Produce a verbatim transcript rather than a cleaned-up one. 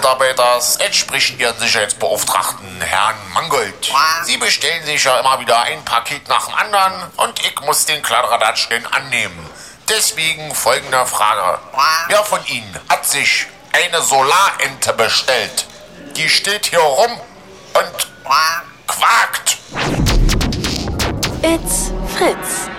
Mitarbeiters entspricht Ihren Sicherheitsbeauftragten, Herrn Mangold. Sie bestellen sich ja immer wieder ein Paket nach dem anderen und ich muss den Kladderadatsch denn annehmen. Deswegen folgende Frage. Wer von Ihnen hat sich eine Solarente bestellt? Die steht hier rum und quakt. It's Fritz.